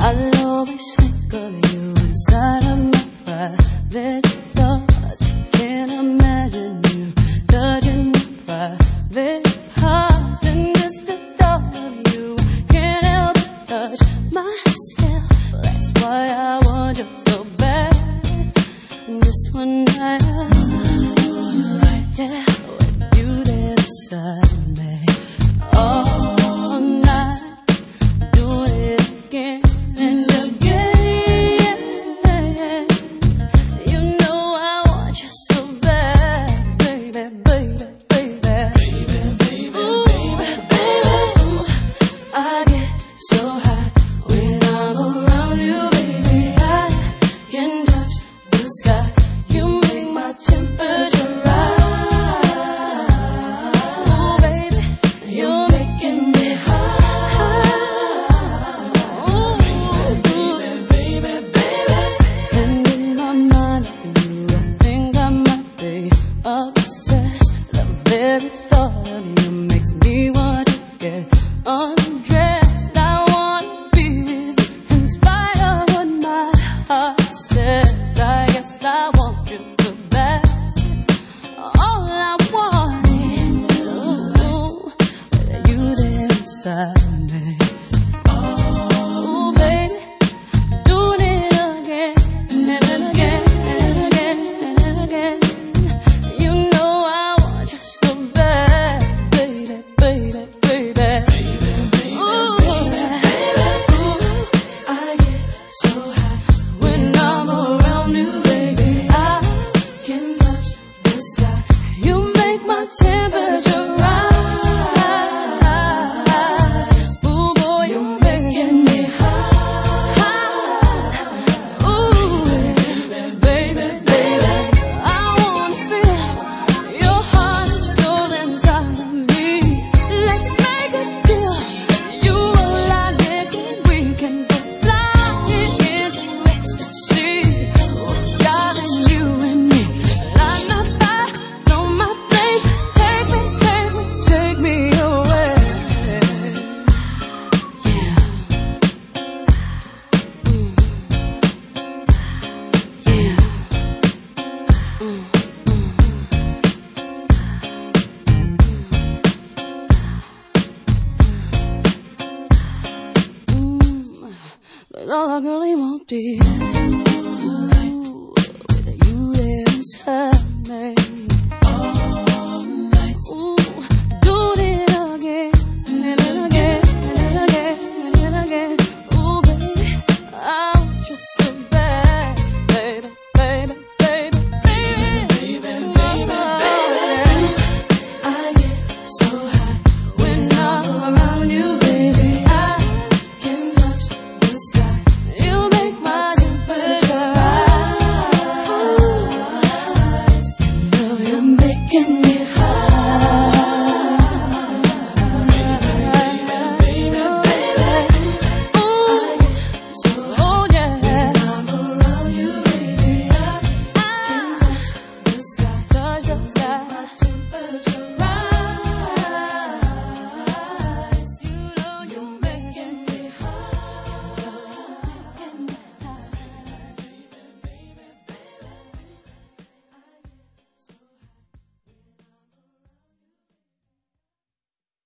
I'll always think of you inside of my private thoughts. Can't imagine you touching my private parts. And just the thought of you, can't help but touch myself. That's why I want you so bad. And just one night right there with you there beside me, all night, doing it again and again. You know I want you so bad, baby, baby, baby, baby, baby, ooh, baby, ooh. I get so hot when I'm around you, baby. I can touch the sky. You make my temperature rise. Ooh, baby, you're making me high. Ooh, baby, baby, baby. And in my mind of you, I think I might be obsessed. The very thought of you makes me want to get undressed. I wanna be with you in spite of what my heart says. I guess I want you so bad. All I want is you there inside me. Ooh, baby, doing it again and again and again and again. You know I want you so bad, baby, baby, baby, ooh, baby, ooh. I get so hot when I'm around you, baby. I can touch the sky. You make my temperature rise. Ooh, boy, you're making me high. Ooh, baby, baby, baby. I wanna feel your heart and soul inside of me. Let's make a deal. You will I live and we can go flying into ecstasy. Darling, you and me, light my fire, blow my flame. Take me, take me, take me away. Yeah. Yeah. 'Cause all I really want is with you there inside.